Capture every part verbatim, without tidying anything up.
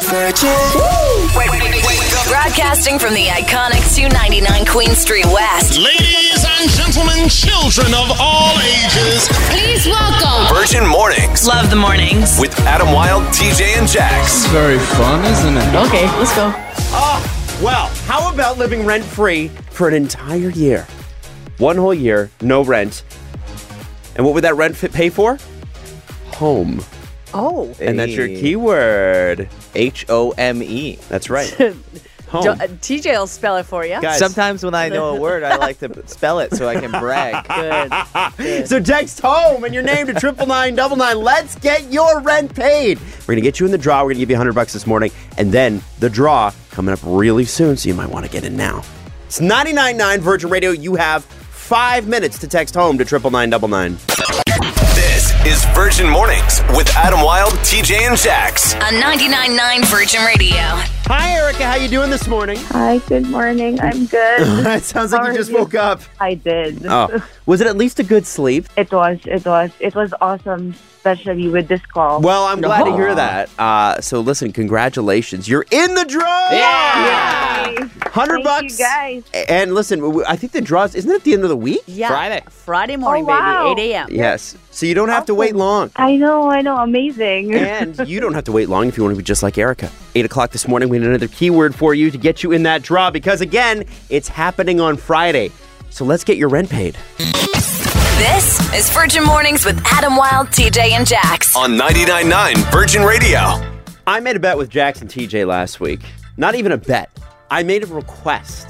Virgin. Wake, wake, wake up. Broadcasting from the iconic two ninety-nine Queen Street West. Ladies and gentlemen, children of all ages, please welcome Virgin Mornings. Love the mornings. With Adam Wilde, T J, and Jax. It's very fun, isn't it? Okay, let's go. Oh, well, how about living rent-free for an entire year? One whole year, no rent. And what would that rent fit pay for? Home. Oh. And that's your keyword. H O M E. That's right. Home. Jo- uh, T J will spell it for you. Guys. Sometimes when I know a word, I like to spell it so I can brag. Good. Good. So text home and your name to triple nine double nine. Let's get your rent paid. We're going to get you in the draw. We're going to give you one hundred bucks this morning. And then the draw coming up really soon, so you might want to get in now. It's ninety-nine point nine Virgin Radio. You have five minutes to text home to triple nine double nine. This is Virgin Mornings with Adam Wilde, T J, and Jax. On ninety-nine point nine Virgin Radio. Hi, Erica. How you doing this morning? Hi, good morning. I'm good. It sounds like How you are just you? woke up. I did. Oh, was it at least a good sleep? It was, it was. It was awesome, especially with this call. Well, I'm glad to hear that. Uh, so listen, congratulations. You're in the draw! Yeah! one hundred Thank bucks. you guys. And listen, w- I think the draws, isn't it at the end of the week? Yeah. Friday. Friday morning, Oh, wow. baby. eight a.m. Yes. So you don't have to wait long. I know, I know. Amazing. And you don't have to wait long if you want to be just like Erica. eight o'clock this morning, we had another keyword for you to get you in that draw because, again, it's happening on Friday. So let's get your rent paid. This is Virgin Mornings with Adam Wilde, T J, and Jax. On ninety-nine point nine Virgin Radio. I made a bet with Jax and T J last week. Not even a bet. I made a request.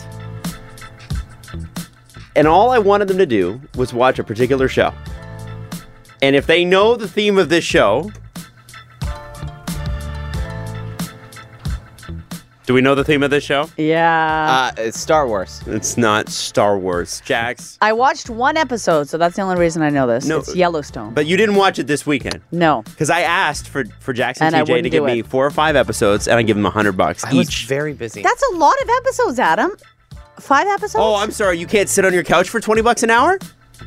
And all I wanted them to do was watch a particular show. And if they know the theme of this show... Do we know the theme of this show? Yeah. Uh, it's Star Wars. It's not Star Wars. Jax. I watched one episode, so that's the only reason I know this. No, It's Yellowstone. But you didn't watch it this weekend. no. Because I asked for, for Jax and, And I T J to wouldn't give do me it. four or five episodes, and I give them a hundred bucks I was each. very busy. That's a lot of episodes, Adam. Five episodes? Oh, I'm sorry. You can't sit on your couch for twenty bucks an hour?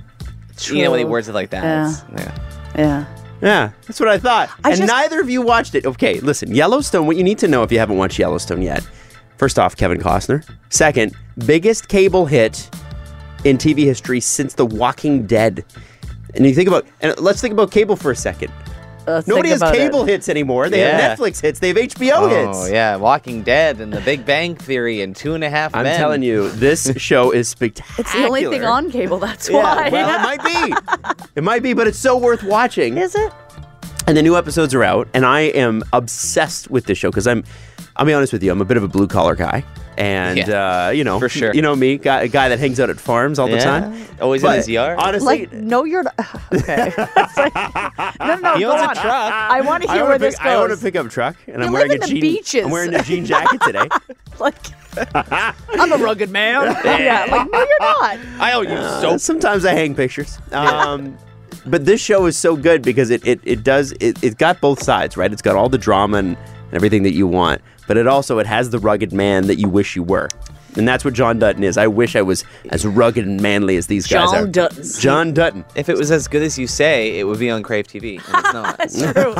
You know when he True. words it like that. Yeah. it's- yeah. Yeah. Yeah, that's what I thought. I and just- neither of you watched it. Okay, listen, Yellowstone, what you need to know if you haven't watched Yellowstone yet. First off, Kevin Costner. Second, biggest cable hit in T V history since The Walking Dead. And you think about, and let's think about cable for a second. Let's Nobody think has about cable it. hits anymore. They Yeah. have Netflix hits. They have H B O Oh, hits. yeah. Walking Dead and The Big Bang Theory and Two and a Half I'm Men. telling you, this show is spectacular. It's the only thing on cable, that's Yeah, why. well, it might be. It might be, but it's so worth watching. Is it? And the new episodes are out, and I am obsessed with this show because I'm, I'll be honest with you, I'm a bit of a blue collar guy, and Yeah, uh, you know, for sure. you know me, guy, a guy that hangs out at farms all the Yeah. time, Always in But his yard. Honestly, Like, no, you're not. Okay. It's like, no, no, He go owns a on. truck. I want to I hear own where a big, this I own a goes. pickup truck, and You I'm live wearing in a the jean. beaches. I'm wearing a jean jacket today. Like, I'm a rugged man. Yeah, like, no, you're not. I owe you Uh, so. sometimes I hang pictures. Um, but this show is so good because it it, it does it, it got both sides, right? It's got all the drama and, and everything that you want, but it also it has the rugged man that you wish you were. And that's what John Dutton is. I wish I was as rugged and manly as these guys John are. Dutton. John Dutton. If it was as good as you say, it would be on Crave T V. And it's not. That's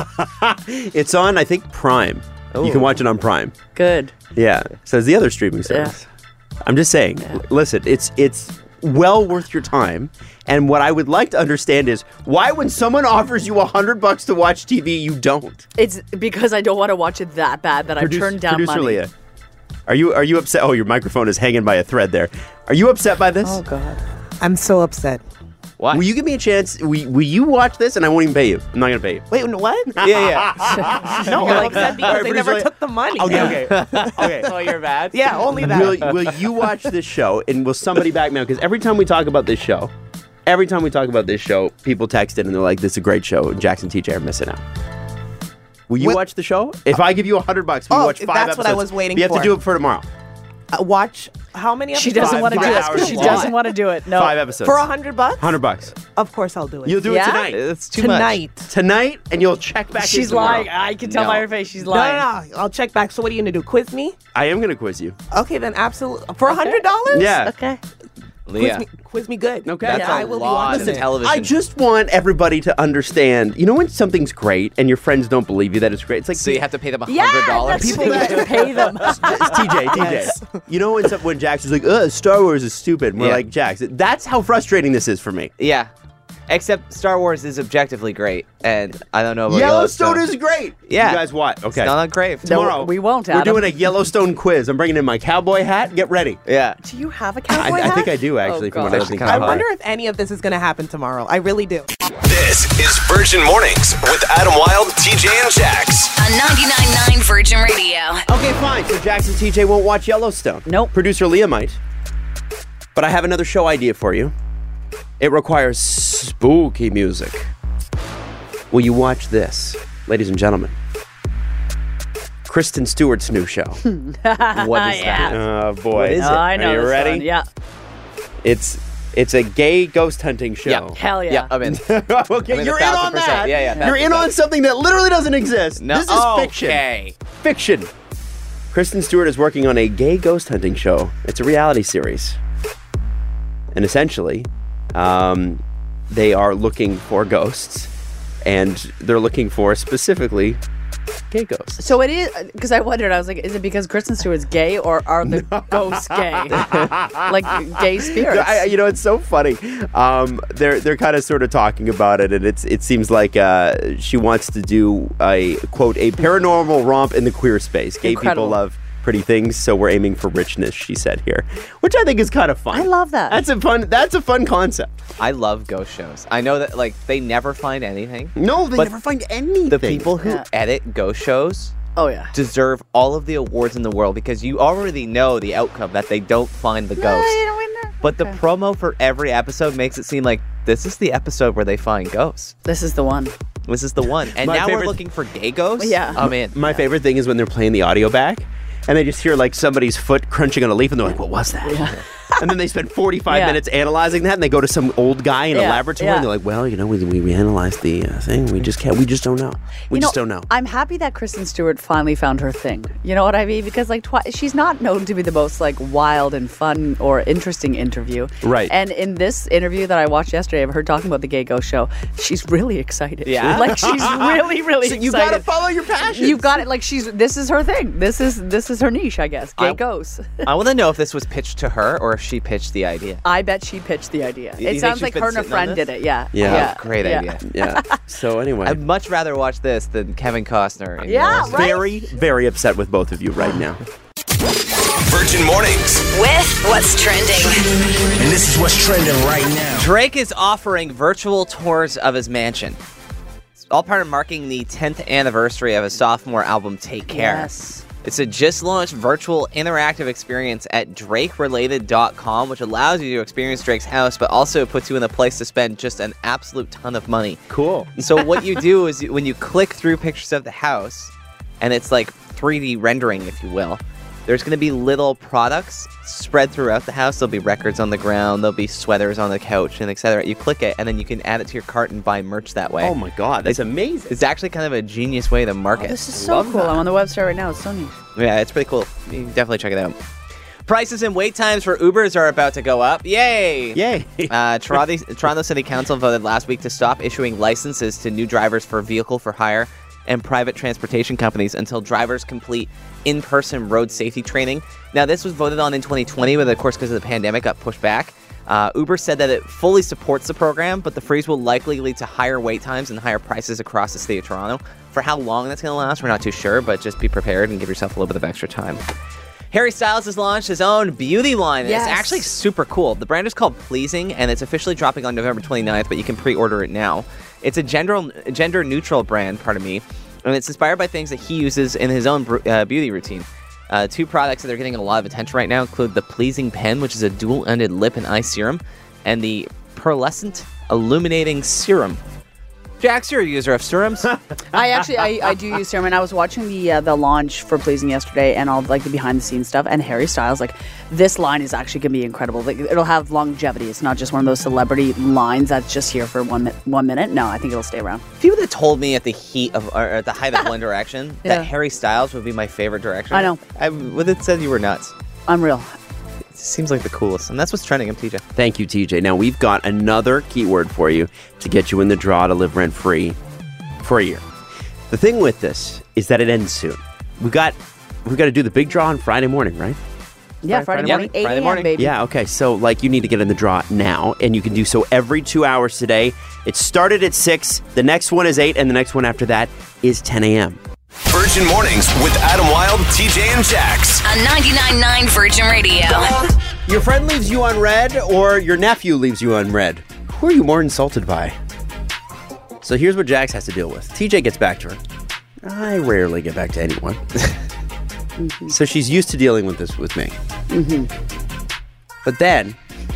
true. It's on, I think, Prime. You Ooh. can watch it on Prime. Good. Yeah. So it's the other streaming service. I'm just saying, l- listen, it's it's well worth your time. And what I would like to understand is why when someone offers you a hundred bucks to watch T V, you don't. It's because I don't want to watch it that bad that I've Produce- turned down Producer money. Leah, are you are you upset? Oh, your microphone is hanging by a thread there. Are you upset by this? Oh, God. I'm so upset. Why? Will you give me a chance? Will, will you watch this and I won't even pay you? I'm not going to pay you. Wait, what? Yeah, yeah. No, You're I'm like- upset because Alright, they producer never Leah- took the money. Okay, okay. okay. Oh, you're bad? Yeah, only that. Will, will you watch this show and will somebody back me up? Because every time we talk about this show, every time we talk about this show, people text in and they're like, this is a great show. And Jackson T J are missing out. Will you What- watch the show? If I give you a hundred bucks, will you Oh, watch five that's episodes? what I was waiting You have for. to do it for tomorrow. Uh, watch how many episodes? She doesn't Five- want to do five it. hours She long. doesn't want to do it. No. Five episodes. For a hundred bucks? Hundred bucks. Of course I'll do it. You'll do Yeah? it tonight. It's too Tonight. Tonight, and you'll check back. She's in tomorrow. lying. I can tell No. by her face she's No, lying. no, no. I'll check back. So what are you going to do? Quiz me? I am going to quiz you. Okay, then absolutely. For a hundred dollars? Yeah. Okay. Leah. Quiz me, quiz me good. Okay. That's yeah, a I will be lot watching of it. television. I just want everybody to understand. You know when something's great and your friends don't believe you that it's great? It's like So you have to pay them a Yeah, hundred dollars. that's people that pay them. It's T J, T J. You know when some, when Jax is like, "Ugh, Star Wars is stupid." And we're Yeah. like, Jax, that's how frustrating this is for me. Yeah. Except Star Wars is objectively great, and I don't know about Yellowstone, Yellowstone. is great. Yeah. You guys what? Okay. It's not on Crave. Tomorrow we won't, We're Adam. doing a Yellowstone quiz. I'm bringing in my cowboy hat. Get ready. Yeah. Do you have a I, cowboy I hat? think I do actually. Oh, from what God. I was thinking. Kinda I hard. wonder if any of this is going to happen tomorrow. I really do. This is Virgin Mornings with Adam Wilde, T J, and Jax. On ninety-nine point nine Virgin Radio. Okay, fine. So Jax and T J won't watch Yellowstone. Nope. Producer Leah might. But I have another show idea for you. It requires spooky music. Will you watch this, ladies and gentlemen? Kristen Stewart's new show. What is that? Oh boy. What is it? Oh, I know Are you this ready? one. Yeah. It's it's a gay ghost hunting show. Yeah. Hell yeah. Yeah, I'm in. okay, I mean, you're a in thousand on percent. that. Yeah, yeah, You're in thousand on percent. something that literally doesn't exist. No. This is fiction. Okay. Fiction. Kristen Stewart is working on a gay ghost hunting show. It's a reality series. And essentially, um, they are looking for ghosts, and they're looking for specifically gay ghosts. So it is, because I wondered, I was like, is it because Kristen Stewart's gay or are the ghosts gay? Like gay spirits? I, you know, it's so funny. Um, they're they're kind of sort of talking about it, and it's it seems like uh, she wants to do a quote a paranormal romp in the queer space. Gay Incredible. people love pretty things, so we're aiming for richness, she said here, which I think is kind of fun. I love that. That's a fun. That's a fun concept. I love ghost shows. I know that like they never find anything. No, they But never find anything. The people who Yeah. edit ghost shows Oh, yeah. deserve all of the awards in the world because you already know the outcome that they don't find the ghost. But the promo for every episode makes it seem like this is the episode where they find ghosts. This is the one. This is the one. And My now favorite- we're looking for gay ghosts? Yeah. I'm in. My favorite thing is when they're playing the audio back, and they just hear like somebody's foot crunching on a leaf, and they're like, "What was that?" And then they spend forty-five Yeah. minutes analyzing that, and they go to some old guy in a Yeah, laboratory, yeah. and they're like, "Well, you know, we we, we analyzed the uh, thing. We just can't. We just don't know. We You just know, don't know." I'm happy that Kristen Stewart finally found her thing. You know what I mean? Because like twi- she's not known to be the most like wild and fun or interesting interview. Right. And in this interview that I watched yesterday of her talking about the Gay Ghost show, she's really excited. Yeah? Like she's really, really So excited. you gotta follow your passion. You've got it. Like she's. This is her thing. This is this is her niche, I guess. Gay I- ghosts. I want to know if this was pitched to her or if she pitched the idea. I bet she pitched the idea. You It think sounds she's like been her and a sitting on friend this? did it. Yeah. Yeah. Yeah. Great Yeah. idea. Yeah. So anyway, I'd much rather watch this than Kevin Costner. in Yeah, Yellowstone. right? very very upset with both of you right now. Virgin Mornings. With what's trending. And this is what's trending right now. Drake is offering virtual tours of his mansion. It's all part of marking the tenth anniversary of his sophomore album, Take Care. Yes. It's a just launched virtual interactive experience at drake related dot com, which allows you to experience Drake's house, but also puts you in a place to spend just an absolute ton of money. Cool. And so what you do is you, when you click through pictures of the house, and it's like three D rendering, if you will, there's going to be little products spread throughout the house. There'll be records on the ground, there'll be sweaters on the couch, and et cetera. You click it, and then you can add it to your cart and buy merch that way. Oh my God, that's amazing. It's actually kind of a genius way to market. This is so cool. I'm on the website right now. It's so neat. Yeah, it's pretty cool. You can definitely check it out. Prices and wait times for Ubers are about to go up. Yay! Yay. Uh, Toronto, Toronto City Council voted last week to stop issuing licenses to new drivers for vehicle for hire and private transportation companies until drivers complete in-person road safety training. Now, this was voted on in twenty twenty, but of course, because of the pandemic, got pushed back. Uh, Uber said that it fully supports the program, but the freeze will likely lead to higher wait times and higher prices across the state of Toronto. For how long that's going to last, we're not too sure, but just be prepared and give yourself a little bit of extra time. Harry Styles has launched his own beauty line, and Yes. it's actually super cool. The brand is called Pleasing, and it's officially dropping on November twenty-ninth, but you can pre-order it now. It's a gender gender neutral brand, pardon me, and it's inspired by things that he uses in his own uh, beauty routine. Uh, two products that are getting a lot of attention right now include the Pleasing Pen, which is a dual-ended lip and eye serum, and the Pearlescent Illuminating Serum. Jax, you're a user of serums. I actually I, I do use serum, and I was watching the uh, the launch for Pleasing yesterday, and all like the behind the scenes stuff. And Harry Styles, like this line is actually gonna be incredible. Like, it'll have longevity. It's not just one of those celebrity lines that's just here for one mi- one minute. No, I think it'll stay around. If you would have told me at the heat of, or at the height of One Direction, Yeah. that Harry Styles would be my favorite direction, I know. I would have said you were nuts. I'm real. seems like the coolest. And that's what's trending. I'm T J. Thank you, T J. Now, we've got another keyword for you to get you in the draw to live rent-free for a year. The thing with this is that it ends soon. We got we got to do the big draw on Friday morning, right? Yeah, Friday, Friday morning, morning. eight Friday a.m., morning. baby. Yeah, okay. So, like, you need to get in the draw now, and you can do so every two hours today. It started at six, the next one is eight, and the next one after that is ten a.m. Virgin Mornings with Adam Wilde, T J, and Jax. On ninety-nine point nine Virgin Radio. Your friend leaves you on red, or your nephew leaves you on red. Who are you more insulted by? So here's what Jax has to deal with. T J gets back to her. I rarely get back to anyone. mm-hmm. So she's used to dealing with this with me. Mm-hmm. But then,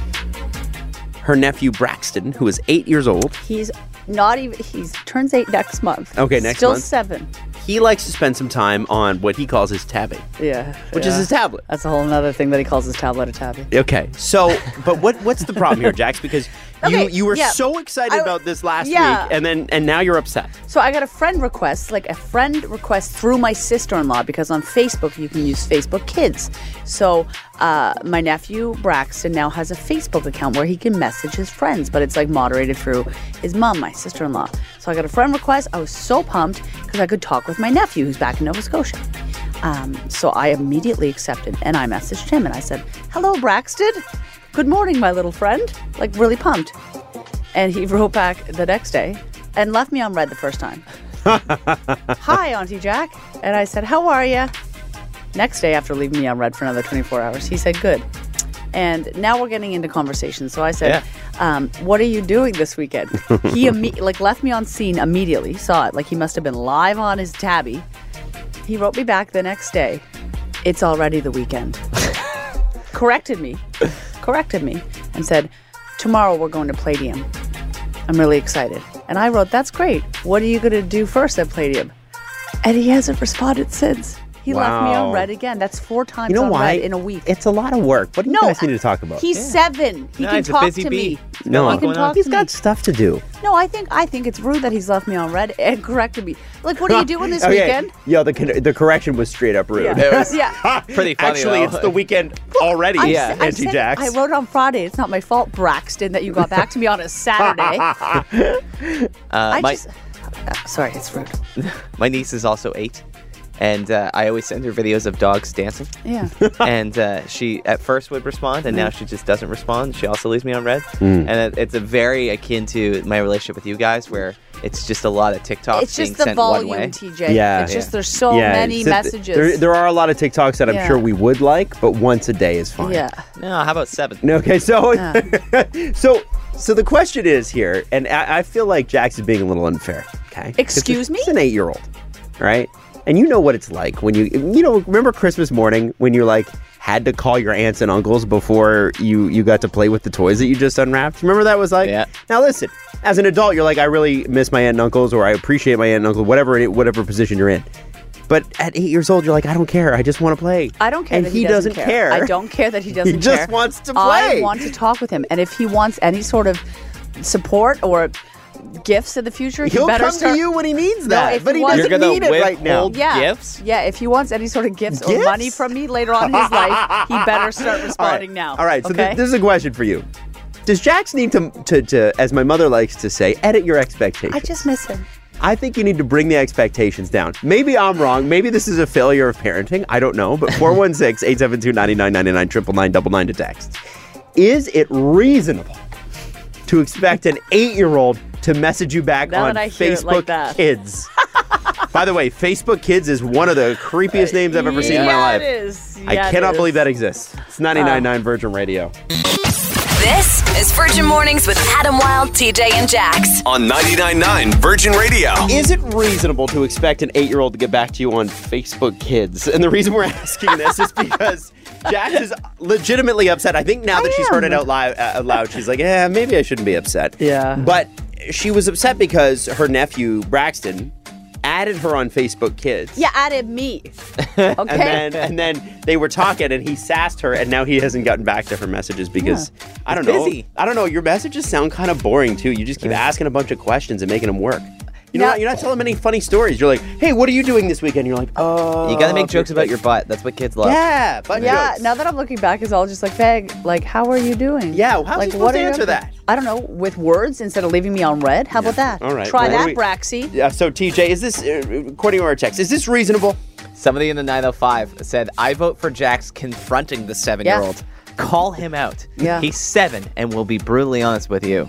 her nephew Braxton, who is eight years old. He's not even, he's turns eight next month. Okay, next Still month. Still seven. He likes to spend some time on what he calls his tabby. Yeah. Which yeah. is his tablet. That's a whole other thing that he calls his tablet a tabby. Okay, so, but what what's the problem here, Jax? Because Okay, you you were yeah. so excited I- about this last yeah. week, and then and now you're upset. So I got a friend request, like a friend request through my sister-in-law, because on Facebook you can use Facebook Kids. So uh, my nephew Braxton now has a Facebook account where he can message his friends, but it's like moderated through his mom, my sister-in-law. So I got a friend request. I was so pumped because I could talk with my nephew who's back in Nova Scotia. Um, so I immediately accepted, and I messaged him, and I said, "Hello, Braxton. Good morning, my little friend." Like, really pumped. And he wrote back the next day and left me on red the first time. "Hi, Auntie Jack." And I said, "How are you?" Next day, after leaving me on red for another twenty-four hours, he said, "Good." And now we're getting into conversation. So I said, Yeah. um, "What are you doing this weekend?" He imme- like left me on scene immediately. Saw it. Like he must have been live on his tabby. He wrote me back the next day. "It's already the weekend." Corrected me. Corrected me and said, "Tomorrow we're going to Palladium. I'm really excited." And I wrote, "That's great. What are you going to do first at Palladium?" And he hasn't responded since. He left me on Wow. red again. That's four times You know on why? red in a week. It's a lot of work. What do you No, guys need to talk about? He's seven. He No, can he's a talk busy to bee. me. He's got No. a lot he can going on. talk He's to got me. stuff to do. No, I think I think it's rude that he's left me on red and corrected me. Like, what are you doing this Okay. weekend? Yo, the con- the correction was straight up rude. Yeah. yeah. Pretty funny, Actually, though. it's the weekend already. I Yeah. said- I Auntie said- Jax. I wrote it on Friday. It's not my fault, Braxton, that you got back to me on a Saturday. Uh, I my, just. uh, sorry, it's rude. my niece is also eight. And uh, I always send her videos of dogs dancing. Yeah. And uh, she at first would respond, and now she just doesn't respond. She also leaves me on red. Mm. And it, it's a very akin to my relationship with you guys, where it's just a lot of TikToks It's being just the sent one way. volume, T J. Yeah. It's just Yeah. there's so Yeah, many so th- messages. There, there are a lot of TikToks that I'm Yeah. sure we would like, but once a day is fine. yeah. No, how about seven? No, okay, so Yeah. so so the question is here, and I, I feel like Jax is being a little unfair. Okay, 'Cause Excuse he's- me? He's an eight-year-old, right? And you know what it's like when you you know remember Christmas morning when you like had to call your aunts and uncles before you you got to play with the toys that you just unwrapped. Remember that was like? Yeah. Now listen, as an adult, you're like, I really miss my aunt and uncles, or I appreciate my aunt and uncle, whatever it- whatever position you're in. But at eight years old, you're like, I don't care. I just want to play. I don't care And that he, he, doesn't, care. care. I don't care that he doesn't just care. wants to I play. want to talk with him. And if he wants any sort of support or gifts in the future, He'll he better come start. to you when he needs No, that, if but he he wants- doesn't You're gonna need it right now. withhold Yeah. gifts? Yeah, if he wants any sort of gifts, or Gifts? money from me later on in his life, he better start responding All right. now. All right, so okay? th- this is a question for you. Does Jax need to, to, to, as my mother likes to say, edit your expectations? I just miss him. I think you need to bring the expectations down. Maybe I'm wrong. Maybe this is a failure of parenting. I don't know. But four one six, eight seven two, nine nine nine nine, nine nine nine nine nine to text. Is it reasonable to expect an eight-year-old to message you back Now on that I hear it Facebook like that. Kids? By the way, Facebook Kids is one of the creepiest names I've ever seen in my Yeah, life. it is. I Yeah, it cannot is. believe that exists. It's ninety-nine point nine Virgin Radio. This is Virgin Mornings with Adam Wilde, T J, and Jax. On ninety-nine point nine Virgin Radio. Is it reasonable to expect an eight-year-old to get back to you on Facebook Kids? And the reason we're asking this is because Jax is legitimately upset. I think now that she's heard it out loud, uh, out loud, she's like, yeah, maybe I shouldn't be upset. Yeah. But she was upset because her nephew, Braxton, added her on Facebook Kids. Yeah, added me. Okay. And then, and then they were talking, and he sassed her, and now he hasn't gotten back to her messages because I don't He's know. busy. I don't know. Your messages sound kind of boring too. You just keep asking a bunch of questions and making them work. You know, Now- what? You're not telling them any funny stories. You're like, hey, what are you doing this weekend? You're like, oh. You got to make jokes about your butt. That's what kids love. Yeah, butt Yeah, jokes. now that I'm looking back, it's all just like, vague. Like, how are you doing? Yeah, how's like, he supposed to are you answer up that? I don't know, with words instead of leaving me on red. How about that? All right. Try Well, that, we- Braxy. Yeah, so T J, is this, uh, according to our text, is this reasonable? Somebody in the nine oh five said, I vote for Jax confronting the seven-year-old. Call him out. Yeah. He's seven and will be brutally honest with you.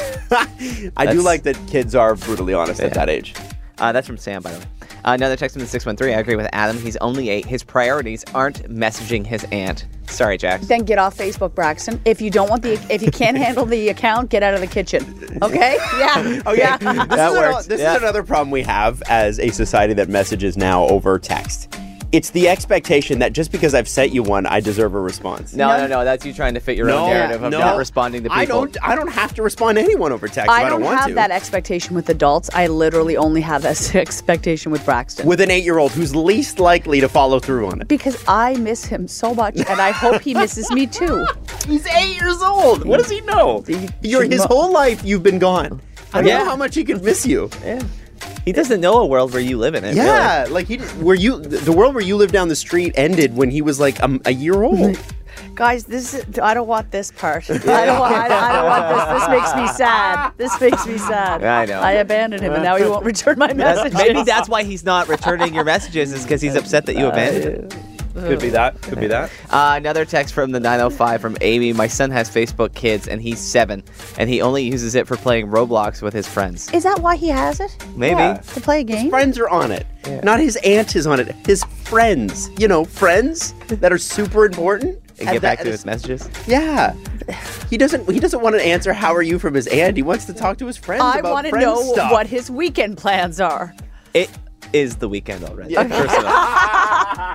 I do That's- like that kids are brutally honest at Yeah. that age. Uh, that's from Sam, by the way. Uh, another text from the six one three. I agree with Adam. He's only eight. His priorities aren't messaging his aunt. Sorry, Jax. Then get off Facebook, Braxton. If you don't want the, if you can't handle the account, get out of the kitchen. Okay? Yeah. Okay, Yeah. this, is, That ano- works. this Yeah. is another problem we have as a society that messages now over text. It's the expectation that just because I've sent you one, I deserve a response. No, no, no. That's you trying to fit your own narrative of no. not responding to people. I don't. I don't have to respond to anyone over text. if I I don't don't want have to. that expectation with adults. I literally only have that expectation with Braxton. With an eight-year-old who's least likely to follow through on it. because I miss him so much, and I hope he misses me too. He's eight years old. What does he know? He Your should his mo- whole life you've been gone. I don't Yeah. know how much he could miss you. Yeah. He doesn't know a world where you live in it. Yeah, like he where you the world where you live down the street ended when he was like um, a year old. Guys, this is, I don't want this part. I don't want. I, I don't want this. This makes me sad. This makes me sad. I know. I abandoned him, and now he won't return my messages. Maybe that's why he's not returning your messages, is because he's upset that you abandoned him. Could be that. Could be that. Uh, another text from the nine oh five from Amy. My son has Facebook Kids, and he's seven, and he only uses it for playing Roblox with his friends. Is that why he has it? Maybe. Yeah. To play a game? Friends are on it. Not his aunt is on it. His friends. You know, friends that are super important. And get back that to is- his messages. Yeah. He doesn't he doesn't want to answer how are you from his aunt. He wants to talk to his friends I about want to friend know stuff. what his weekend plans are. It is the weekend already. First of all.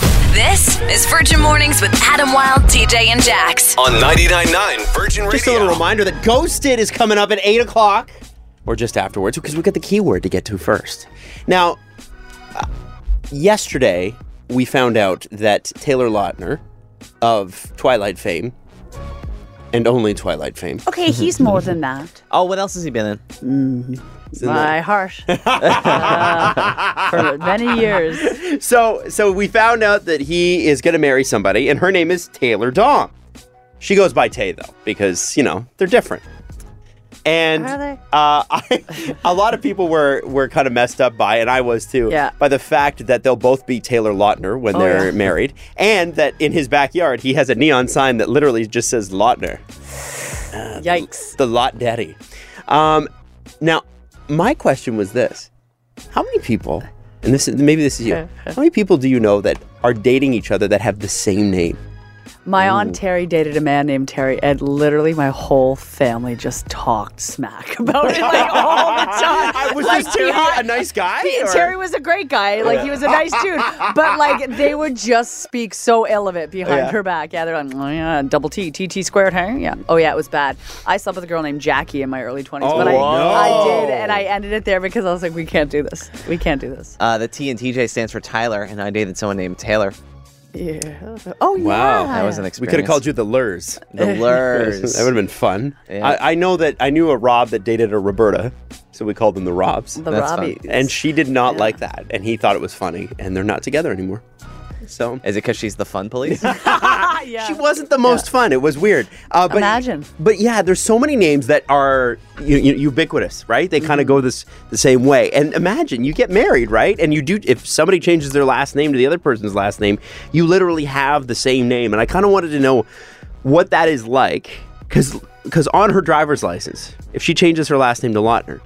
This is Virgin Mornings with Adam Wilde, T J, and Jax. On ninety-nine point nine Virgin Radio. Just a little reminder that Ghosted is coming up at eight o'clock or just afterwards because we've got the keyword to get to first. Now, uh, yesterday we found out that Taylor Lautner of Twilight fame and only Twilight fame. Okay, he's more than that. Oh, what else has he been in? My heart. Uh, for many years. So, so we found out that he is going to marry somebody, and her name is Taylor Dong. She goes by Tay though, because you know they're different. And Are they? Uh, I, a lot of people were were kind of messed up by, and I was too, Yeah. by the fact that they'll both be Taylor Lautner when Oh, they're yeah. married, and that in his backyard he has a neon sign that literally just says Lautner, Yikes. the Lot Daddy. Um, now, my question was this: how many people, and this is maybe this is you, how many people do you know that are dating each other that have the same name? My Aunt Terry dated a man named Terry, and literally my whole family just talked smack about it like all the time. Was Like, this Terry behind- a nice guy? He- or- Terry was a great guy. Like, he was a nice dude. But, like, they would just speak so ill of it behind Yeah. her back. Yeah, they're like, oh, yeah, double T, T T squared, hey? Yeah. Oh, yeah, it was bad. I slept with a girl named Jackie in my early twenties. Oh, but I, no. I did, and I ended it there because I was like, we can't do this. We can't do this. Uh, the T in T J stands for Tyler, and I dated someone named Taylor. Yeah. Oh, yeah. Wow. That was an We experience. could have called you the Lurs. the Lurs. That would have been fun. Yeah. I, I know that I knew a Rob that dated a Roberta, so we called them the Robs. The That's Robbie. And she did not like that, and he thought it was funny, and they're not together anymore. So Is it because she's the fun police? yeah. she wasn't the most fun. It was weird. Uh, but, Imagine. But yeah, there's so many names that are u- u- ubiquitous, right? They kind of go this the same way. And imagine you get married, right? And you do. If somebody changes their last name to the other person's last name, you literally have the same name. And I kind of wanted to know what that is like, because because on her driver's license, if she changes her last name to Lautner,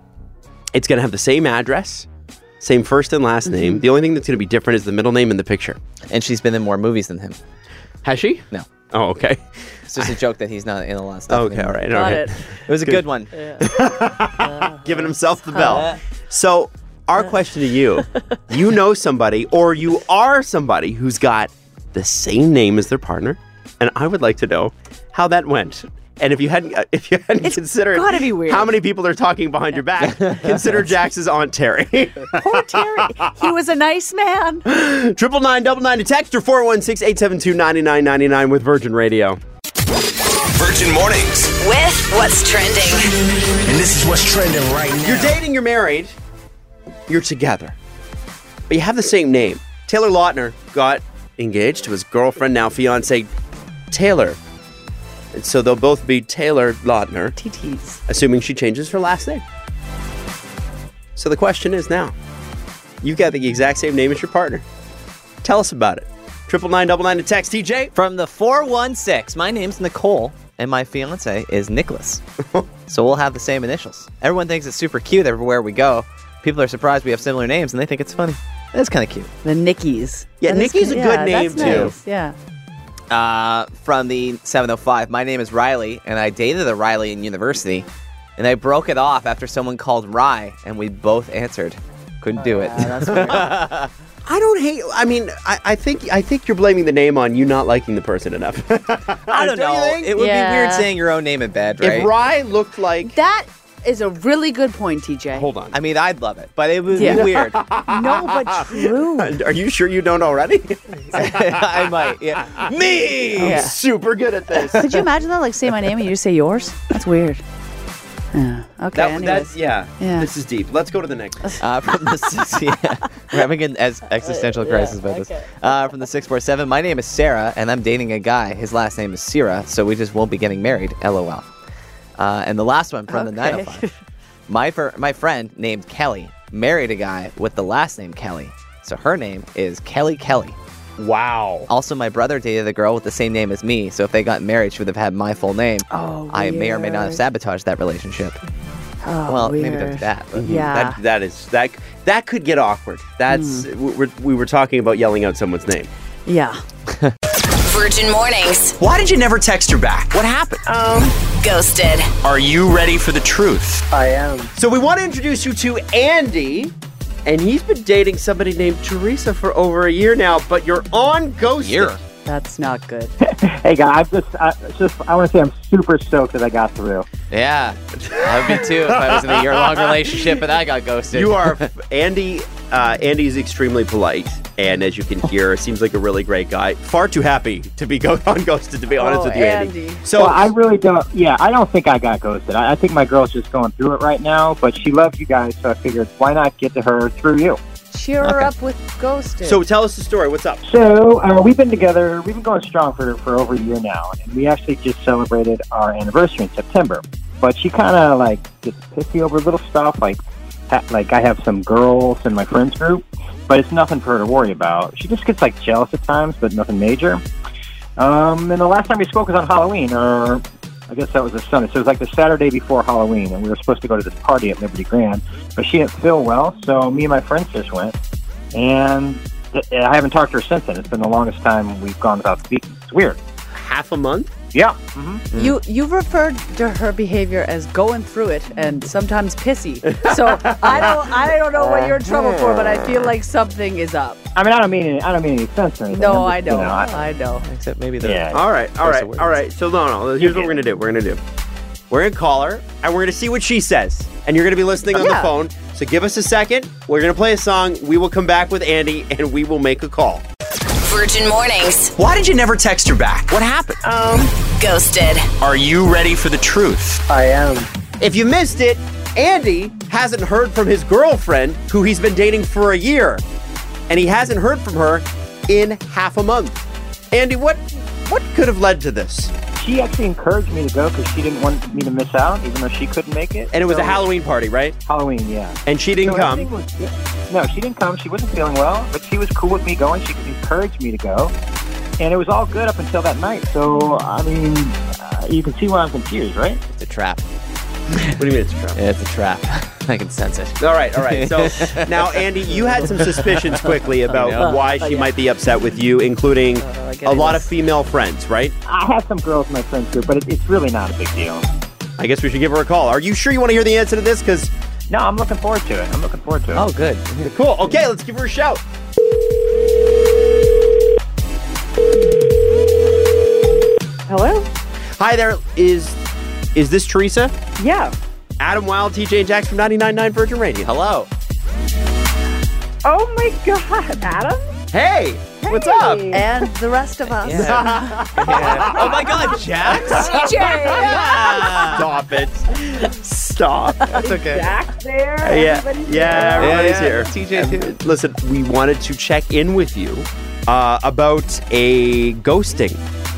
it's going to have the same address. Same first and last name. The only thing that's going to be different is the middle name in the picture. And she's been in more movies than him. Has she? No. Oh, okay. It's just a joke that he's not in a lot of stuff. Okay, anymore. all right. Got all right. it. It was a good one. Giving himself the bell. So, our question to you, you know somebody or you are somebody who's got the same name as their partner, and I would like to know how that went. And if you hadn't uh, if you hadn't considered gotta be weird. how many people are talking behind your back, consider Jax's Aunt Terry. Poor Terry. He was a nice man. Triple nine double nine to text or four one six eight seven two nine nine nine nine with Virgin Radio. Virgin Virgin Mornings. With what's trending. And this is what's trending right now. You're dating, you're married, you're together, but you have the same name. Taylor Lautner got engaged to his girlfriend, now fiance, Taylor. And so they'll both be Taylor Lautner. T Ts. Assuming she changes her last name. So the question is now, you've got the exact same name as your partner. Tell us about it. Triple nine double nine to text T J. From the four one six, my name's Nicole, and my fiance is Nicholas. So we'll have the same initials. Everyone thinks it's super cute everywhere we go. People are surprised we have similar names, and they think it's funny. It's kind of cute. The Nickies. Yeah, That is Nicky's a good- good yeah, name, that's too. nice, Yeah. Uh, from the seven oh five, my name is Riley, and I dated a Riley in university, and I broke it off after someone called Rye, and we both answered. Couldn't do it. Yeah, that's weird. I don't hate. I mean, I, I think I think you're blaming the name on you not liking the person enough. I don't know. It would Yeah. be weird saying your own name in bed, right? If Rye looked like, That is a really good point, T J. hold on, I mean, I'd love it, but it would Yeah. be weird. No, but true. are you sure you don't already? I might, yeah. Me, Yeah. super good at this. Could you imagine that? Like, say my name and you just say yours? That's weird. Yeah. Okay. That, anyways. that's yeah. Yeah. This is deep. Let's go to the next one. Uh, from the six, yeah, we're having an as existential crisis about this. Uh, from the six four seven, my name is Sarah, and I'm dating a guy. His last name is Sierra, so we just won't be getting married. LOL. Uh, and the last one from the nine oh five, my fir- my friend named Kelly married a guy with the last name Kelly, so her name is Kelly Kelly. Wow. Also, my brother dated a girl with the same name as me, so if they got married, she would have had my full name. Oh, I may or may not have weird. sabotaged that relationship. Oh, well, maybe weird. there's that. But Yeah. That that is that that could get awkward. That's Hmm. we, we're, we were talking about yelling out someone's name. Yeah. Virgin Mornings. Why did you never text her back? What happened? Ghosted. Are you ready for the truth? So we want to introduce you to Andy, and he's been dating somebody named Teresa for over a year now. But you're on Ghosted. Year. That's not good. Hey guys, I'm just, I, it's just, I want to say I'm super stoked that I got through. Yeah, I would be too if I was in a year-long relationship and I got ghosted. You are Andy. Uh, Andy is extremely polite, and as you can hear, seems like a really great guy. Far too happy to be go- on Ghosted, to be honest Oh, with you, Andy. Andy. So Well, I really don't. Yeah, I don't think I got ghosted. I, I think my girl's just going through it right now, but she loves you guys, so I figured why not get to her through you. Cheer her up with Ghosted. so tell us the story. What's up? So uh, we've been together. We've been going strong for for over a year now, and we actually just celebrated our anniversary in September. But she kind of like gets pissy over little stuff, like ha- like I have some girls in my friends group, but it's nothing for her to worry about. She just gets like jealous at times, but nothing major. Um, and the last time we spoke was on Halloween, or I guess that was a Sunday. So it was like the Saturday before Halloween, and we were supposed to go to this party at Liberty Grand, but she didn't feel well, so me and my friends just went. And th- I haven't talked to her since then. It's been the longest time we've gone without speaking. It's weird. Half a month? Yeah. Mm-hmm. You you've referred to her behavior as going through it and sometimes pissy. So I don't I don't know what you're in trouble for, but I feel like something is up. I mean, I don't mean any, I don't mean any offense or anything. No, I'm I just, you know. I, I know. Except maybe the yeah. All right, all There's right, the words. all right. So no, no. Here's what we're gonna do. We're gonna do. We're gonna call her, and we're gonna see what she says, and you're gonna be listening on Yeah. the phone. So give us a second. We're gonna play a song. We will come back with Andy, and we will make a call. Virgin Mornings. Why did you never text her back? What happened? Ghosted. Are you ready for the truth? I am. If you missed it, Andy hasn't heard from his girlfriend, who he's been dating for a year, and he hasn't heard from her in half a month. Andy, what what could have led to this? She actually encouraged me to go because she didn't want me to miss out, even though she couldn't make it. And it was So- a Halloween party, right? Halloween, yeah. And she didn't So come. everything was good. No, she didn't come. She wasn't feeling well, but she was cool with me going. She encouraged me to go. And it was all good up until that night. So, I mean, uh, you can see why I'm confused, right? It's a trap. What do you mean it's a trap? It's a trap. I can sense it. All right, all right. So now, Andy, you had some suspicions quickly about know. why she might be upset with you, including a lot of female friends, right? I have some girls in my friends group, but it, it's really not a big deal. I guess we should give her a call. Are you sure you want to hear the answer to this? Because No, I'm looking forward to it. I'm looking forward to it. Oh, good. cool. Okay, let's give her a shout. Hello? Hi there. Is is this Teresa? Yeah. Adam Wilde, T J and Jax from ninety-nine point nine Virgin Radio. Hello. Oh my God, Adam? Hey. What's up? And the rest of us. Yeah. Yeah. Oh my God, Jax. T J. Yeah. Stop it. Stop. That's okay. Jack there. Yeah, Everybody's yeah, there. everybody's Yeah, here. T J too. Uh, Listen, we wanted to check in with you uh, about a ghosting.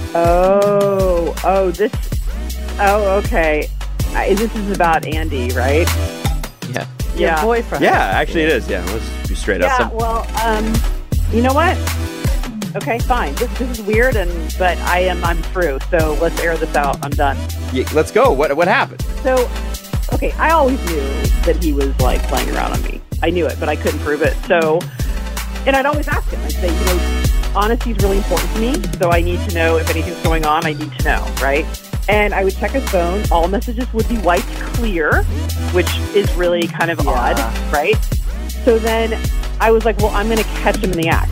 Oh, oh, this. Oh, okay. Uh, this is about Andy, right? Yeah. Your Yeah. boyfriend. Yeah, actually it is. Yeah, let's be straight Yeah. up. Well, um, you know what? Okay, fine. This this is weird, and but I am I'm through. So let's air this out. I'm done. Yeah, let's go. What what happened? So, okay, I always knew that he was like playing around on me. I knew it, but I couldn't prove it. So, and I'd always ask him. I'd say, you know, honesty is really important to me. So I need to know if anything's going on. I need to know, right? And I would check his phone. All messages would be wiped clear, which is really kind of Yeah. odd, right? So then I was like, well, I'm going to catch him in the act.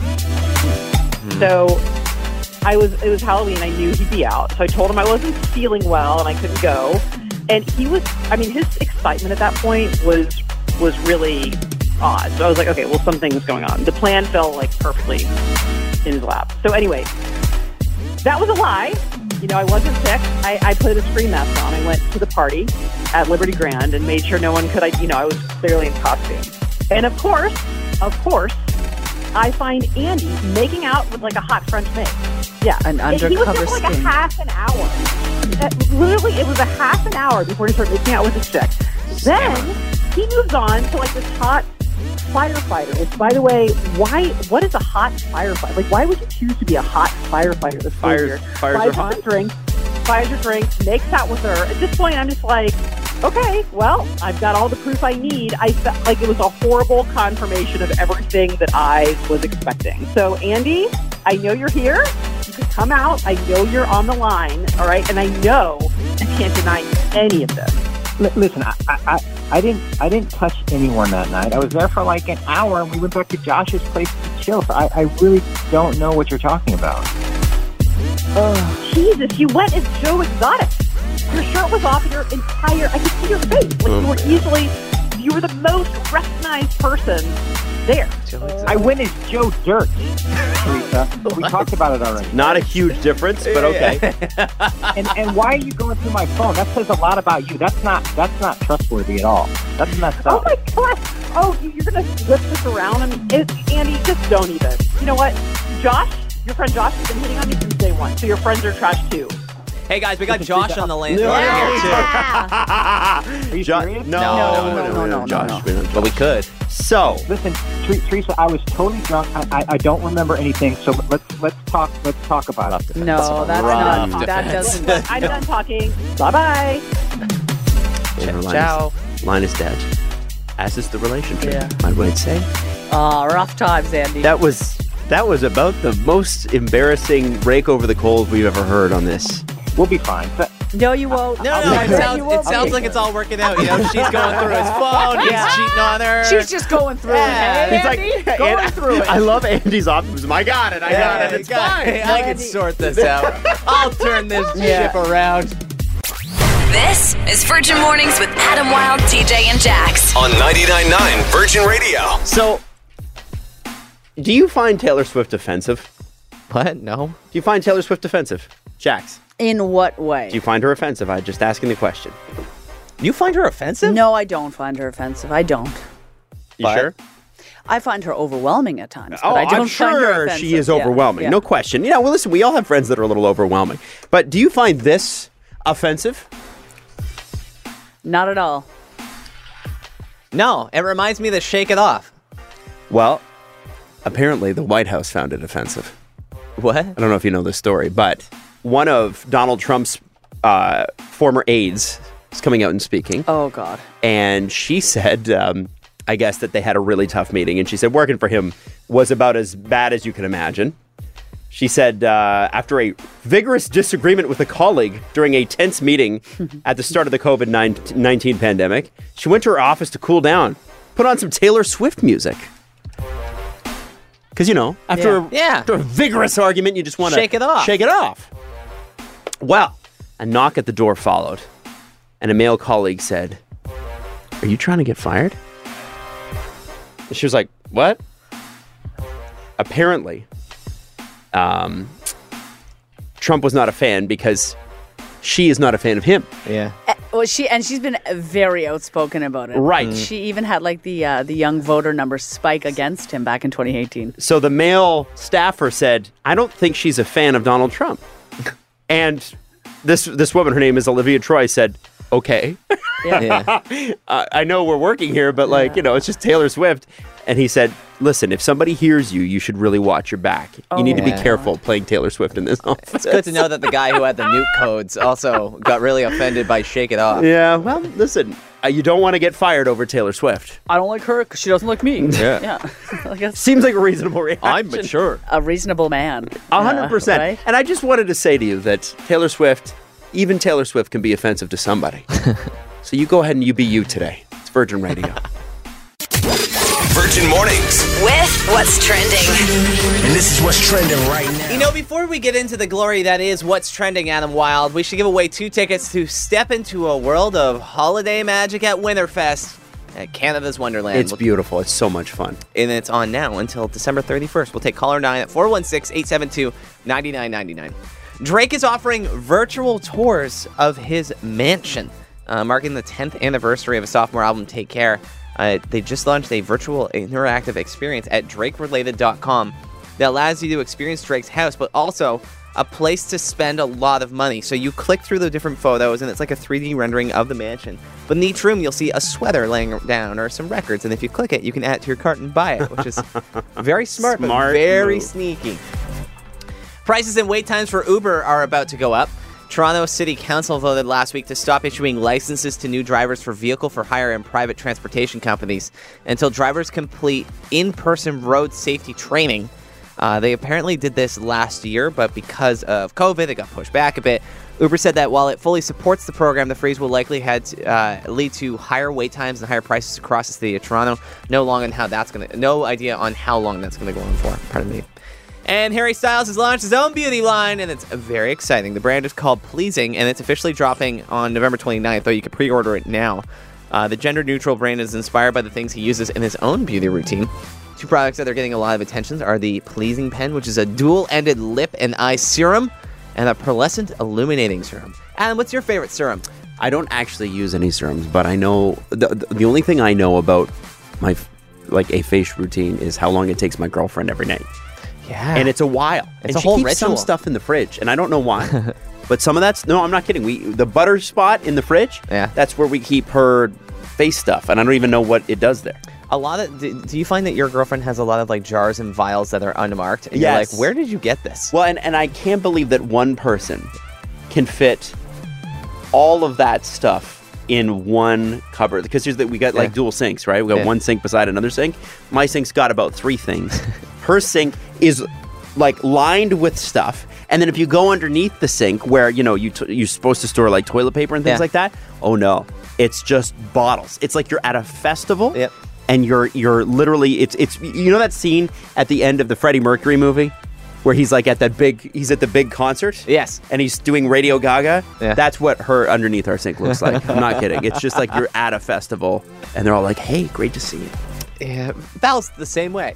So I was, it was Halloween. I knew he'd be out. So I told him I wasn't feeling well and I couldn't go. And he was, I mean, his excitement at that point was, was really odd. So I was like, okay, well, something's going on. The plan fell like perfectly in his lap. So anyway, that was a lie. You know, I wasn't sick. I, I put a screen mask on. I went to the party at Liberty Grand and made sure no one could, I, you know, I was clearly in costume. And of course, of course, I find Andy making out with like a hot French maid. Yeah. An And he was undercover there for like sting. a half an hour. Uh, Literally, it was a half an hour before he started making out with this chick. Then he moves on to like this hot firefighter, which, by the way, why? What is a hot firefighter? Like, why would you choose to be a hot firefighter? This Fires- fires are buys her hot? a drink, buys her drink, makes out with her. At this point, I'm just like, okay, well, I've got all the proof I need. I felt like it was a horrible confirmation of everything that I was expecting. So, Andy, I know you're here. You could come out. I know you're on the line, all right? And I know you can't deny any of this. L- listen, I, I, I, I didn't, I didn't touch anyone that night. I was there for like an hour, and we went back to Josh's place to chill. So I, I really don't know what you're talking about. Oh, Jesus, you went as Joe Exotic. Your shirt was off your entire, I could see your face. Like, you were easily, you were the most recognized person there. I went as Joe Dirt, Teresa. We talked about it already. Not a huge difference, but okay. And and why are you going through my phone? That says a lot about you. That's not that's not trustworthy at all. That's messed Oh up. my God. Oh, you- you're going to flip this around? I mean, it, Andy, just don't even. You know what? Josh, your friend Josh has been hitting on me since day one. So your friends are trash too. Hey guys, we got Josh on the land No. line here too. Are you Jo- serious? no, No, no, no, no, no, Josh. no. we don't- But we could. So, Listen, Ter- Teresa, I was totally drunk. I, I, I don't remember anything. So let's let's talk. Let's talk about it. No, that's Rough not. That defense. doesn't. I'm done talking. Bye-bye. and her line Ciao. is, line is dead. As is the relationship, Yeah. I would say. Oh, rough times, Andy. That was that was about the most embarrassing rake over the coals we've ever heard on this. We'll be fine. So, No, you won't. No, no, I it bet sounds, you won't it sounds be. like it's all working out. You know, she's going through his phone. He's Yeah. cheating on her. She's just going through Yeah. it. Hey, He's Andy, like, going and- through it. I love Andy's optimism. I got it. I got it. It's God, fine. hey, I can sort this out. I'll turn this Yeah. ship around. This is Virgin Mornings with Adam Wilde, T J, and Jax. On ninety-nine point nine Virgin Radio. So, do you find Taylor Swift offensive? What? No. Do you find Taylor Swift offensive? Jax, In what way? do you find her offensive? I'm just asking the question. You find her offensive? No, I don't find her offensive. I don't. You But- sure? I find her overwhelming at times. Oh, but I don't I'm find her sure offensive. she is Yeah, overwhelming. yeah. No question. Yeah, well, listen, we all have friends that are a little overwhelming. But do you find this offensive? Not at all. No. It reminds me of the Shake It Off. Well, apparently the White House found it offensive. What? I don't know if you know this story, but one of Donald Trump's uh, former aides is coming out and speaking. Oh, God. And she said, um, I guess, that they had a really tough meeting. And she said working for him was about as bad as you can imagine. She said, uh, after a vigorous disagreement with a colleague during a tense meeting at the start of the COVID nineteen pandemic, she went to her office to cool down, put on some Taylor Swift music. Because, you know, after, Yeah. A, Yeah. after a vigorous argument, you just want to Shake it off. Shake it off. Well, a knock at the door followed, and a male colleague said, "Are you trying to get fired?" And she was like, "What?" Apparently, um, Trump was not a fan because she is not a fan of him. Yeah. Uh, well, she and she's been very outspoken about it. Right. She even had like the uh, the young voter number spike against him back in twenty eighteen. So the male staffer said, I don't think she's a fan of Donald Trump. And this this woman, her name is Olivia Troy, said, okay. Yeah. Yeah. uh, I know we're working here, but like, you know, it's just Taylor Swift. And he said, listen, if somebody hears you, you should really watch your back. You need to be Yeah. careful playing Taylor Swift in this office. It's good to know that the guy who had the nuke codes also got really offended by Shake It Off. Yeah, well, listen, uh, you don't want to get fired over Taylor Swift. I don't like her because she doesn't like me. Yeah. Yeah. I guess Seems like a reasonable reaction. I'm mature. a reasonable man. A hundred percent. right? And I just wanted to say to you that Taylor Swift, even Taylor Swift can be offensive to somebody. So you go ahead and you be you today. It's Virgin Radio. Virgin Mornings. With What's Trending. And this is what's trending right now. You know, before we get into the glory that is What's Trending, Adam Wilde, we should give away two tickets to step into a world of holiday magic at Winterfest at Canada's Wonderland. It's beautiful. It's so much fun. And it's on now until December thirty-first. We'll take caller nine at four one six, eight seven two, nine nine nine nine. Drake is offering virtual tours of his mansion, uh, marking the tenth anniversary of his sophomore album, Take Care. Uh, they just launched a virtual interactive experience at drake related dot com that allows you to experience Drake's house, but also a place to spend a lot of money. So you click through the different photos, and it's like a three D rendering of the mansion. But in each room, you'll see a sweater laying down or some records, and if you click it, you can add it to your cart and buy it, which is very smart, Smart but very move. sneaky. Prices and wait times for Uber are about to go up. Toronto City Council voted last week to stop issuing licenses to new drivers for vehicle for hire and private transportation companies until drivers complete in-person road safety training. Uh, they apparently did this last year, but because of COVID, it got pushed back a bit. Uber said that while it fully supports the program, the freeze will likely head to, uh, lead to higher wait times and higher prices across the city of Toronto. No long on how that's gonna, no idea on how long that's gonna go on for. Pardon me. And Harry Styles has launched his own beauty line, and it's very exciting. The brand is called Pleasing, and it's officially dropping on November twenty-ninth, though you can pre-order it now. Uh, the gender-neutral brand is inspired by the things he uses in his own beauty routine. Two products that are getting a lot of attention are the Pleasing Pen, which is a dual-ended lip and eye serum, and a pearlescent illuminating serum. Adam, what's your favorite serum? I don't actually use any serums, but I know the, the only thing I know about my like a face routine is how long it takes my girlfriend every night. Yeah. And it's a while. It's and a she whole keeps ritual. some stuff in the fridge, and I don't know why. But some of that's no, I'm not kidding. We the butter spot in the fridge. Yeah. That's where we keep her face stuff, and I don't even know what it does there. A lot of do, do you find that your girlfriend has a lot of like jars and vials that are unmarked? And Yes. you're like, where did you get this? Well, and, and I can't believe that one person can fit all of that stuff in one cupboard, because here's that we got like Yeah. dual sinks, right? We got Yeah. one sink beside another sink. My sink's got about three things. Her sink is like lined with stuff, and then if you go underneath the sink where you know you t- you're supposed to store like toilet paper and things Yeah. like that, oh no, it's just bottles. It's like you're at a festival. Yep. And you're you're literally it's it's you know that scene at the end of the Freddie Mercury movie where he's like at that big he's at the big concert? Yes. And he's doing Radio Gaga? Yeah. That's what her underneath our sink looks like. I'm not kidding. It's just like you're at a festival and they're all like, "Hey, great to see you." Yeah, Val's the same way.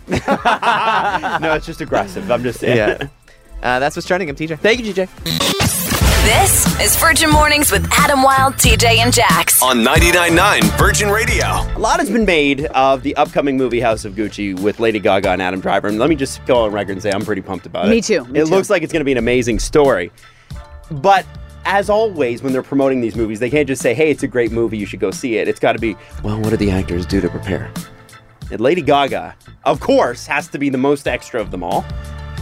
No, it's just aggressive. I'm just saying. Yeah. Uh, that's what's trending. I'm T J. Thank you, G J. This is Virgin Mornings with Adam Wilde, T J, and Jax. On ninety-nine point nine Virgin Radio. A lot has been made of the upcoming movie House of Gucci with Lady Gaga and Adam Driver. And let me just go on record and say I'm pretty pumped about it. Me too, me it too. looks like it's going to be an amazing story. But as always, when they're promoting these movies, they can't just say, hey, it's a great movie, you should go see it. It's got to be, well, what do the actors do to prepare? And Lady Gaga, of course, has to be the most extra of them all.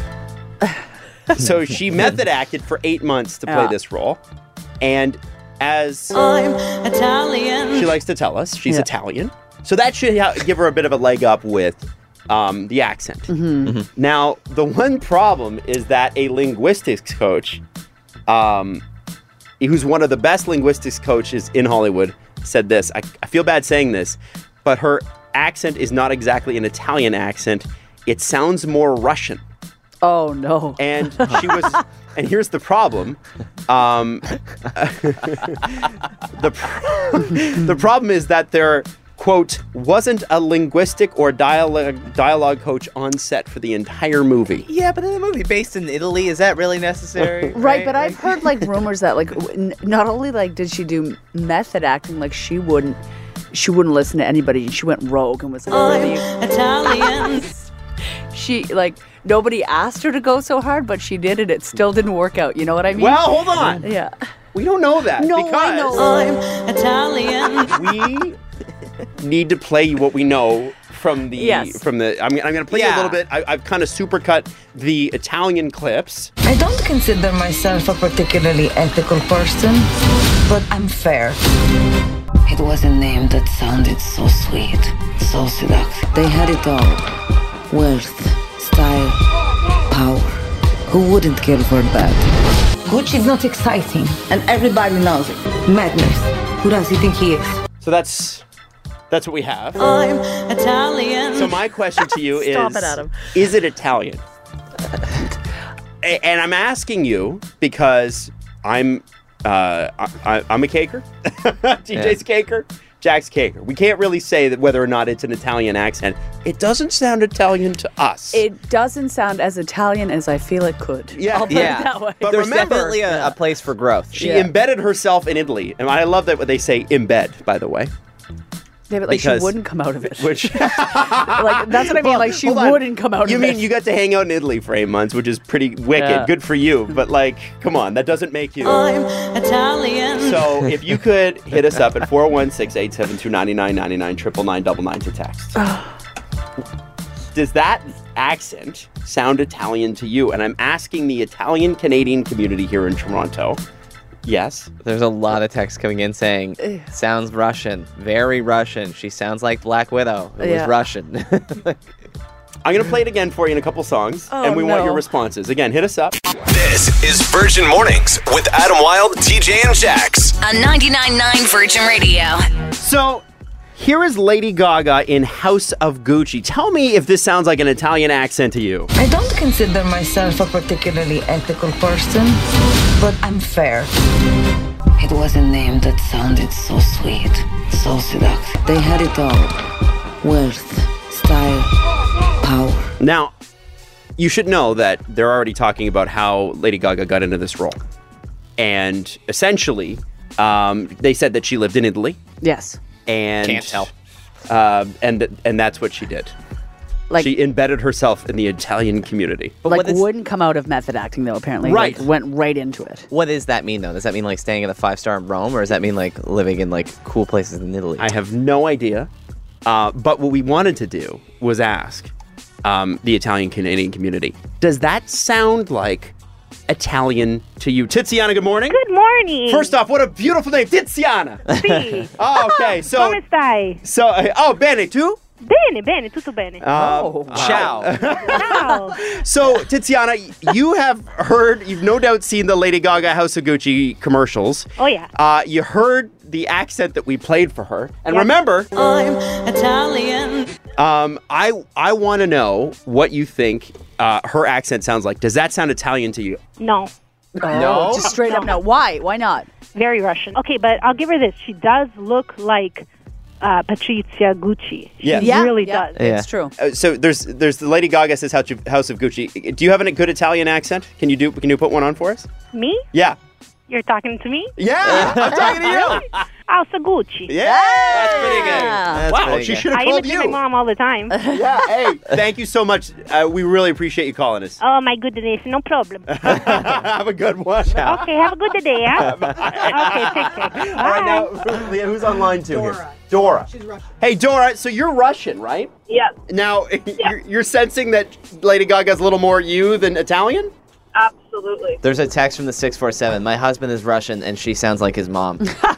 So she method acted for eight months to play Yeah. this role. And as I'm Italian. she likes to tell us, she's Yeah. Italian. So that should ha- give her a bit of a leg up with um, the accent. Now, the one problem is that a linguistics coach, um, who's one of the best linguistics coaches in Hollywood, said this. I, I feel bad saying this, but her accent is not exactly an Italian accent. It sounds more Russian. Oh no. And she was, and here's the problem. Um, the, pro- the problem is that they're quote, wasn't a linguistic or dialogue dialogue coach on set for the entire movie. Yeah, but in a movie based in Italy, is that really necessary? Right, but I've heard like rumors that like w- n- not only like did she do method acting, like she wouldn't she wouldn't listen to anybody. She went rogue and was like, I'm really Italian. she like nobody asked her to go so hard, but she did it. It still didn't work out. You know what I mean? Well, hold on. Yeah. We don't know that No, because I know. I'm Italian. we need to play you what we know from the Yes. from the. I'm, I'm going to play you a Yeah. little bit. I, I've kind of supercut the Italian clips. I don't consider myself a particularly ethical person, but I'm fair. It was a name that sounded so sweet, so seductive. They had it all. Wealth, style, power. Who wouldn't kill for that? Gucci's not exciting, and everybody knows it. Madness. Who does he think he is? So that's that's what we have. I'm Italian. So my question to you is: Stop it, Adam. Is it Italian? A- and I'm asking you because I'm uh, I, I, I'm a caker. T J's a caker. Jack's a caker. We can't really say that whether or not it's an Italian accent. It doesn't sound Italian to us. It doesn't sound as Italian as I feel it could. Yeah. I'll put Yeah. it that way. But There's remember- definitely a, a place for growth. She Yeah. embedded herself in Italy. And I love that what they say embed, by the way. Yeah, but like because- she wouldn't come out of it. Which like that's what I mean. Like she Hold on. wouldn't come out You of mean it. you got to hang out in Italy for eight months, which is pretty wicked. Yeah. Good for you. But like, come on, that doesn't make you. I'm Italian. So if you could hit us up at four one six, eight seven two, nine nine nine nine, triple nine double nine to text. Does that accent sound Italian to you? And I'm asking the Italian Canadian community here in Toronto. Yes. There's a lot of texts coming in saying, sounds Russian, very Russian. She sounds like Black Widow. It Yeah. was Russian. I'm going to play it again for you in a couple songs, Oh, and we want no. your responses. Again, hit us up. This is Virgin Mornings with Adam Wilde, T J, and Jax. On ninety-nine point nine Virgin Radio. So, here is Lady Gaga in House of Gucci. Tell me if this sounds like an Italian accent to you. I don't consider myself a particularly ethical person, but I'm fair. It was a name that sounded so sweet, so seductive. They had it all. Wealth, style, power. Now, you should know that they're already talking about how Lady Gaga got into this role. And essentially, um, they said that she lived in Italy. Yes. And Can't tell. Uh, and th- and that's what she did. Like she embedded herself in the Italian community. But like what is- wouldn't come out of method acting though. Apparently, Right. Like, went right into it. What does that mean, though? Does that mean like staying at a five star in Rome, or does that mean like living in like cool places in Italy? I have no idea. Uh, but what we wanted to do was ask um, the Italian Canadian community, does that sound like Italian to you? Tiziana, good morning. Good morning. First off, what a beautiful name, Tiziana. Sì. Oh, okay, so Come stai? so uh, oh, bene, tu? Bene, bene, tutto bene. Um, Ciao. Ciao. So, Tiziana, you have heard, you've no doubt seen the Lady Gaga House of Gucci commercials. Oh, yeah. Uh, you heard the accent that we played for her. And Yep. remember, I'm Italian. um, I I want to know what you think uh, her accent sounds like. Does that sound Italian to you? No. No? Just straight up. No. Why? Why not? Very Russian. Okay, but I'll give her this. She does look like uh, Patrizia Gucci. She Yeah. Yeah, really yeah, does. It's true. Uh, so there's there's the Lady Gaga says House of, House of Gucci. Do you have a good Italian accent? Can you do can you put one on for us? Me? Yeah. You're talking to me? Yeah, I'm talking to you. House of Gucci. Yeah, That's pretty good. That's wow, pretty she good. should have I called imitate you. my mom all the time. Yeah, hey, thank you so much. Uh, we really appreciate you calling us. Oh, my goodness. No problem. Have a good one. Okay, have a good day, huh? Okay, take care. Bye. All right, now, Leah, who's on line two here? Dora. She's Russian. Hey, Dora, so you're Russian, right? Yeah. Now, you're, you're sensing that Lady Gaga's a little more you than Italian? Absolutely. There's a text from the six four seven. My husband is Russian, and she sounds like his mom.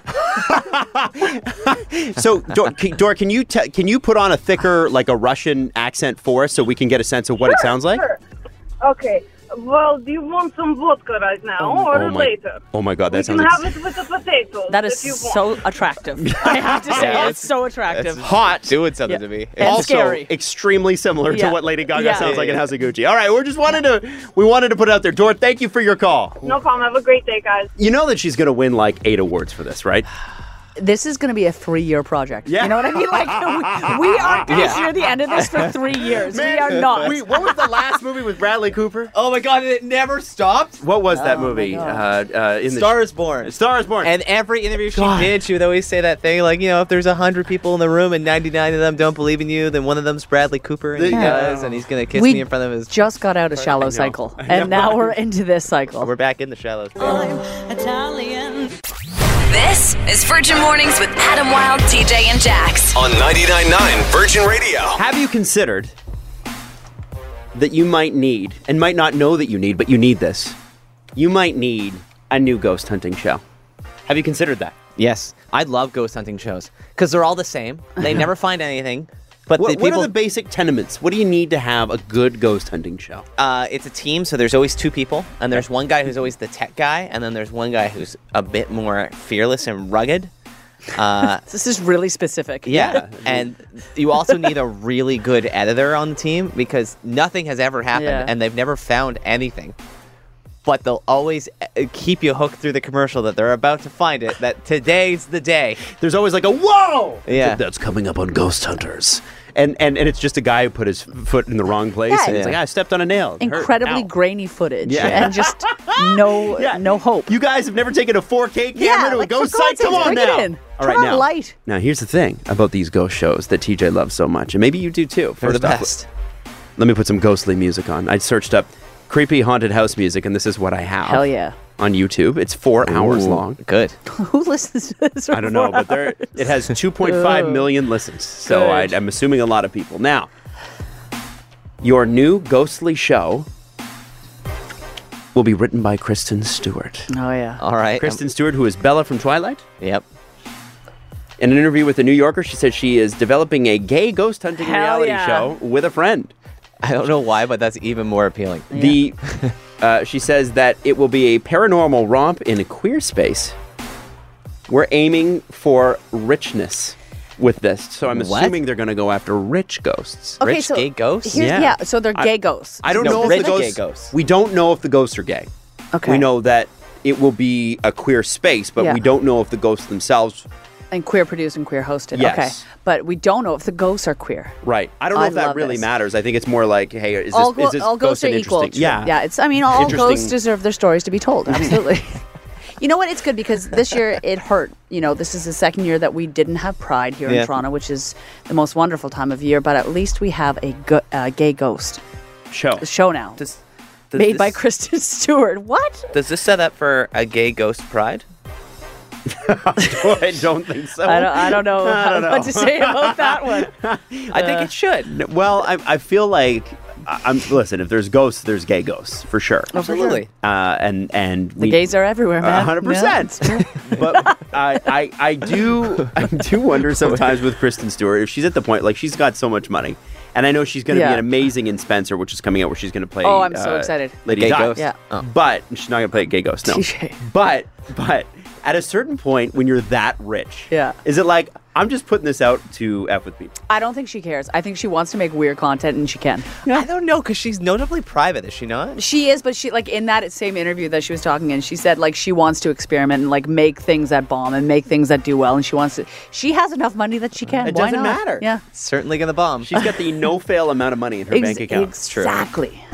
So, Dora, can, Dora, can you te- can you put on a thicker, like a Russian accent for us so we can get a sense of what it sounds like? Sure. Okay. Well, do you want some vodka right now Oh, or oh my- later? Oh my God, that we sounds can ex- have it with the potatoes. That if is you so want. attractive. I have to say, Yeah, it's so attractive. hot. Doing something Yeah. to me. And also scary. extremely similar Yeah. to what Lady Gaga Yeah. sounds like in Yeah. House of Gucci. All right, we're just wanted to we wanted to put it out there. Dora, thank you for your call. No problem. Have a great day, guys. You know that she's going to win like eight awards for this, right? this is going to be a three-year project. Yeah. You know what I mean? Like, we, we aren't going to Yeah. hear the end of this for three years. we are not. Wait, what was the last movie with Bradley Cooper? Oh my god, it never stopped? What was that Oh, my movie? Uh, God. uh, in Star the is Born. Star is Born. And every interview she God. did, she would always say that thing, like, you know, if there's one hundred people in the room and ninety-nine of them don't believe in you, then one of them's Bradley Cooper, and he Yeah. does, and he's going to kiss We me in front of his... just got out of I shallow know. cycle, I and know. now we're into this cycle. We're back in the shallows. I'm Italian. This is Virgin Mornings with Adam Wilde, T J, and Jax. On ninety-nine point nine Virgin Radio. Have you considered that you might need, and might not know that you need, but you need this? You might need a new ghost hunting show. Have you considered that? Yes, I love ghost hunting shows because they're all the same. They never find anything. But What, the what people, are the basic tenements? What do you need to have a good ghost hunting show? uh, it's a team, so there's always two people, and there's one guy who's always the tech guy, and then there's one guy who's a bit more fearless and rugged. Uh, This is really specific. yeah, and you also need a really good editor on the team because nothing has ever happened, Yeah. and they've never found anything. But they'll always uh, keep you hooked through the commercial that they're about to find it, that today's the day. There's always like a whoa! Yeah. That's coming up on Ghost Hunters. And, and and it's just a guy who put his foot in the wrong place. Yeah. And he's Yeah. like, I stepped on a nail. It hurt. Incredibly Ow. grainy footage, Yeah. and just no Yeah. no hope. You guys have never taken a four K camera Yeah, to like, a ghost for God's site? Come sakes, on bring it now. in. All Turn right, on now. light. Now, here's the thing about these ghost shows that T J loves so much, and maybe you do too. They're the First off, best. let me put some ghostly music on. I searched up creepy haunted house music, and this is what I have. Hell yeah. On YouTube. It's four hours Ooh, long. Good. Who listens to this? I don't know, but there it has two point five million listens. So I, Good. I'm assuming a lot of people. Now, your new ghostly show will be written by Kristen Stewart. Oh yeah. All right. Kristen Stewart, who is Bella from Twilight. Um, yep. In an interview with The New Yorker, she said she is developing a gay ghost hunting Hell reality yeah. show with a friend. I don't know why, but that's even more appealing. The uh, she says that it will be a paranormal romp in a queer space. We're aiming for richness with this, so I'm What? assuming they're going to go after rich ghosts. Okay, Rich so gay ghosts? Here's, Yeah. yeah. So they're I- gay ghosts. I don't No, know if rich the gay ghosts, ghosts. We don't know if the ghosts are gay. Okay. We know that it will be a queer space, but Yeah. we don't know if the ghosts themselves. And queer produced and queer hosted. Yes. Okay. But we don't know if the ghosts are queer. Right. I don't know I if that love really this. matters. I think it's more like, hey, is this, all go- is this all ghost ghosts are an equal. interesting? Yeah. Yeah. It's. I mean, all Interesting- ghosts deserve their stories to be told. Absolutely. You know what? It's good because this year it hurt. You know, this is the second year that we didn't have Pride here Yeah. in Toronto, which is the most wonderful time of year. But at least we have a go- uh, gay ghost Show. show now, Does, does made this, by Kristen Stewart. What? Does this set up for a gay ghost pride? I don't think so. I don't. I don't know I don't what know. to say about that one. I think it should. N- Well, I, I feel like I- I'm. Listen, if there's ghosts, there's gay ghosts for sure. Absolutely. Uh, and and The gays are everywhere, man. A hundred percent. But I, I I do I do wonder sometimes with Kristen Stewart if she's at the point like she's got so much money, and I know she's going to Yeah. be an amazing in Spencer, which is coming out where she's going to play. Oh, I'm so uh, excited. Lady Gay Di. ghost? Yeah. Oh. But she's not going to play a gay ghost. No. Touche. But but at a certain point when you're that rich, Yeah. is it like I'm just putting this out to f with people? I don't think she cares. I think she wants to make weird content, and she can. I don't know, because she's notably private, is she not? She is, but she like in that same interview that she was talking in, she said like she wants to experiment and like make things that bomb and make things that do well, and she wants to. She has enough money that she can. It Why doesn't not? matter. Yeah, Certainly gonna bomb. She's got the no fail amount of money in her Ex- bank account. exactly.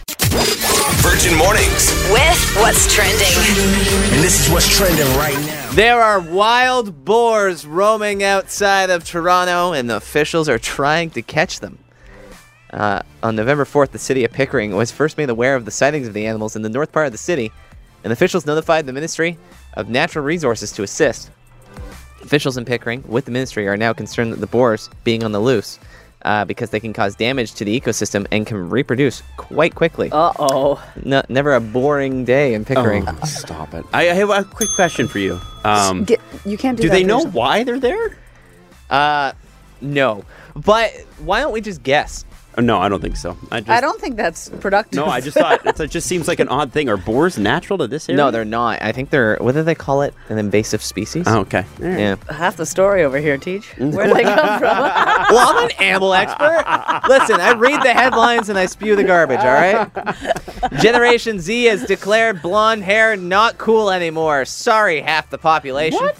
Virgin Mornings. With what's trending. And this is what's trending right now. There are wild boars roaming outside of Toronto, and the officials are trying to catch them. Uh, on November fourth, the city of Pickering was first made aware of the sightings of the animals in the north part of the city, and officials notified the Ministry of Natural Resources to assist. Officials in Pickering, with the ministry, are now concerned that the boars being on the loose uh, because they can cause damage to the ecosystem and can reproduce quite quickly. Uh oh. No, never a boring day in Pickering. Oh, stop it. I, I have a quick question for you. Um, Get, you can't do, do that they to know yourself. why they're there? Uh, no. But why don't we just guess? Oh, no, I don't think so. I just I don't think that's productive. No, I just thought it's, it just seems like an odd thing. Are boars natural to this area? No, they're not. I think they're, what do they call it? An invasive species? Oh, okay. All right. Yeah. half the story over here, Teach. Where'd they come from? Well, I'm an animal expert. Listen, I read the headlines and I spew the garbage, all right? Generation Z has declared blonde hair not cool anymore. Sorry, half the population. What?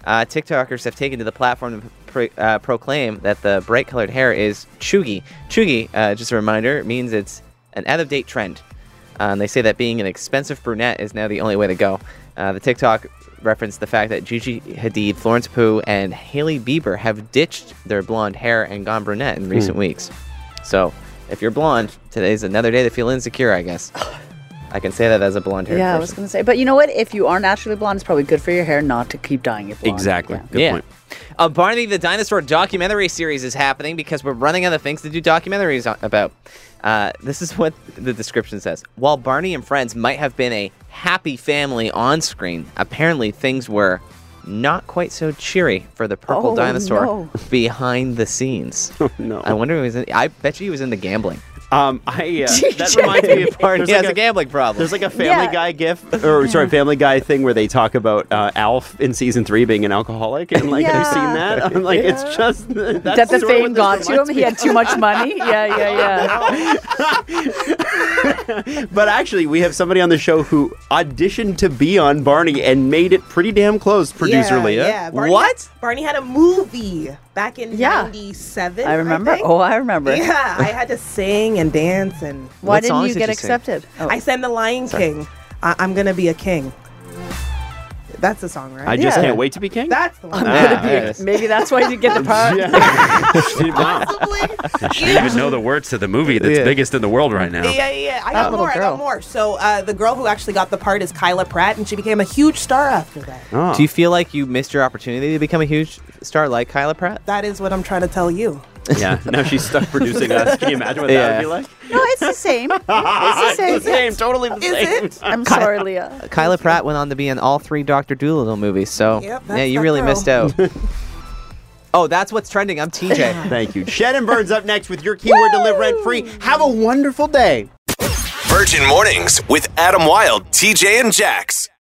Uh, TikTokers have taken to the platform to pro- uh, proclaim that the bright-colored hair is chuggy. Chuggy, uh, just a reminder, means it's an out-of-date trend. Uh, and they say that being an expensive brunette is now the only way to go. Uh, the TikTok referenced the fact that Gigi Hadid, Florence Pugh, and Hailey Bieber have ditched their blonde hair and gone brunette in recent Hmm. weeks. So, if you're blonde, today's another day to feel insecure, I guess. I can say that as a blonde-haired Yeah, I person. was going to say. But you know what? If you are naturally blonde, it's probably good for your hair not to keep dyeing it blonde. Exactly. Good yeah. point. Uh, Barney the Dinosaur documentary series is happening because we're running out of things to do documentaries on- about. Uh, this is what the description says. While Barney and friends might have been a happy family on screen, apparently things were not quite so cheery for the purple Oh, dinosaur no. behind the scenes. Oh, no. I wonder if he was in, I bet you he was into gambling. Um, I uh, that reminds me of Barney there's has like a gambling problem. There's like a Family Yeah. Guy gif, or sorry, Family Guy thing where they talk about uh, Alf in season three being an alcoholic, and like, have you seen Yeah. that? I'm like, it's just that's that the sort of fame what this got to him. reminds He me had too much money. Yeah, yeah, yeah. of. But actually, we have somebody on the show who auditioned to be on Barney and made it pretty damn close. Producer yeah, Leah, Yeah, Barney What? Had, Barney had a movie back in Yeah. ninety-seven. I remember. think. Oh, I remember. Yeah, I had to sing and dance and. Why What didn't songs you did get you sing? accepted? Oh. I sang The Lion King. I- I'm gonna be a king. That's the song, right? I just Yeah. can't wait to be king. That's the one. I'm Ah, gonna be there it a- is. maybe that's why you didn't get the part. She didn't even know the words to the movie that's Yeah. biggest in the world right now. Yeah, yeah, yeah. I That got little more. I girl. got more. So uh, the girl who actually got the part is Kyla Pratt, and she became a huge star after that. Oh. Do you feel like you missed your opportunity to become a huge star like Kyla Pratt? That is what I'm trying to tell you. Yeah, now she's stuck producing us. Can you imagine what that Yeah. would be like? No, it's the same. It's the same. It's the same, totally the Is same. it? I'm sorry, Leah. Kyla Pratt went on to be in all three Doctor Dolittle movies, so Yep, that's yeah, you that really girl. missed out. Oh, that's what's trending. I'm T J. Thank you. Shed and Burns up next with your keyword to live rent free. Have a wonderful day. Virgin Mornings with Adam Wilde, T J, and Jax.